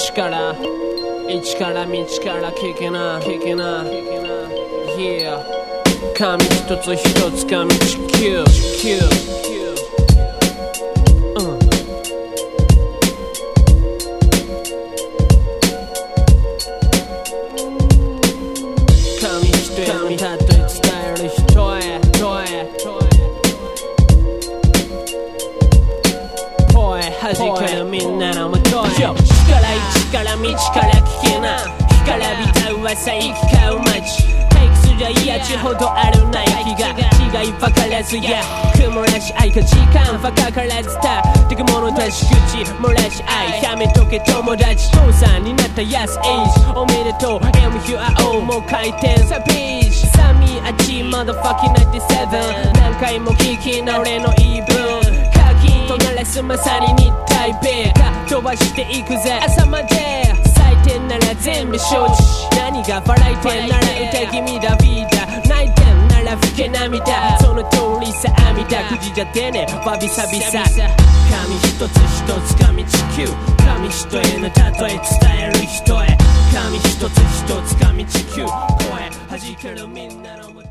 1から道から聞けな Yeah 紙一つ一つ紙地球紙一重のたとえ伝える人へ弾けるみんなのもとへ1から1から道から聞けな干からびた噂行き交う街退屈じゃ嫌ちほどあるない気が違い分からずや雲らし愛か時間はかからずたてくものたし口漏らし愛やめとけ友達父さんになったヤスエイジおめでとう MURO もう開店さページサミーアチマダファキ97何回も聞きな俺の言い分とならすまさに日体米が飛ばしていくぜ朝まで採点なら全部承知何が笑い点なら歌気味だビーダ泣いてんなら吹け涙その通りさあみたくじじゃ出ねわびさびさ紙一つ一つ紙地球紙一重の例え伝える人へ紙一つ一つ紙地球声弾けるみんなの